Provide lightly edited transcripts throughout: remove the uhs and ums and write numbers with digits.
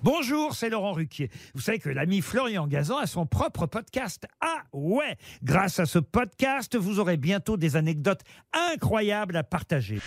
Bonjour, c'est Laurent Ruquier. Vous savez que l'ami Florian Gazan a son propre podcast. Ah ouais! Grâce à ce podcast, vous aurez bientôt des anecdotes incroyables à partager.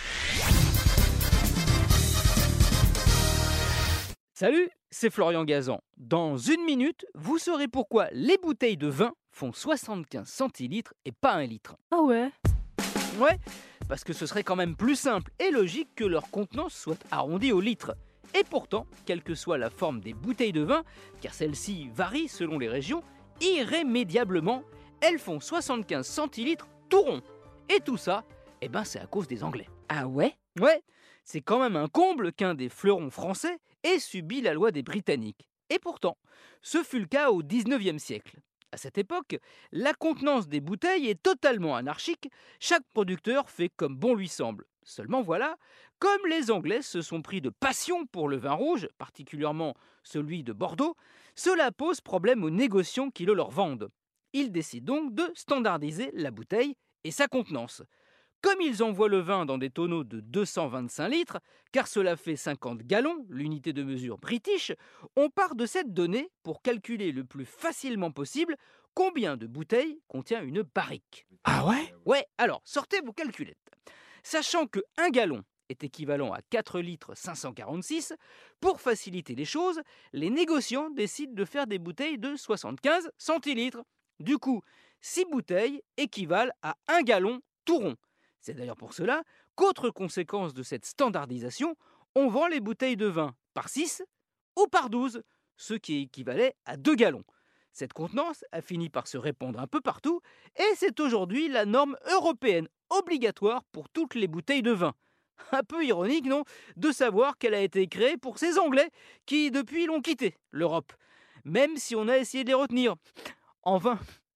Salut, c'est Florian Gazan. Dans une minute, vous saurez pourquoi les bouteilles de vin font 75 centilitres et pas 1 litre. Ah ouais? Ouais, parce que ce serait quand même plus simple et logique que leur contenance soit arrondie au litre. Et pourtant, quelle que soit la forme des bouteilles de vin, car celles-ci varient selon les régions, irrémédiablement, elles font 75 centilitres tout rond. Et tout ça, c'est à cause des Anglais. Ah ouais? Ouais, c'est quand même un comble qu'un des fleurons français ait subi la loi des Britanniques. Et pourtant, ce fut le cas au XIXe siècle. À cette époque, la contenance des bouteilles est totalement anarchique, chaque producteur fait comme bon lui semble. Seulement voilà, comme les Anglais se sont pris de passion pour le vin rouge, particulièrement celui de Bordeaux, cela pose problème aux négociants qui le leur vendent. Ils décident donc de standardiser la bouteille et sa contenance. Comme ils envoient le vin dans des tonneaux de 225 litres, car cela fait 50 gallons, l'unité de mesure british, on part de cette donnée pour calculer le plus facilement possible combien de bouteilles contient une barrique. Ah ouais? Ouais, alors sortez vos calculettes. Sachant que 1 gallon est équivalent à 4 litres 546, pour faciliter les choses, les négociants décident de faire des bouteilles de 75 centilitres. Du coup, 6 bouteilles équivalent à 1 gallon tout rond. C'est d'ailleurs pour cela qu'autre conséquence de cette standardisation, on vend les bouteilles de vin par 6 ou par 12, ce qui équivalait à 2 gallons. Cette contenance a fini par se répandre un peu partout et c'est aujourd'hui la norme européenne obligatoire pour toutes les bouteilles de vin. Un peu ironique, non, de savoir qu'elle a été créée pour ces Anglais qui, depuis, l'ont quitté, l'Europe. Même si on a essayé de les retenir. En vain.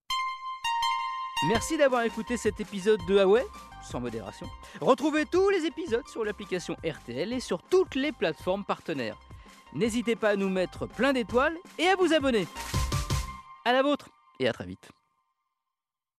Merci d'avoir écouté cet épisode de Ah ouais ? Sans modération. Retrouvez tous les épisodes sur l'application RTL et sur toutes les plateformes partenaires. N'hésitez pas à nous mettre plein d'étoiles et à vous abonner. À la vôtre et à très vite.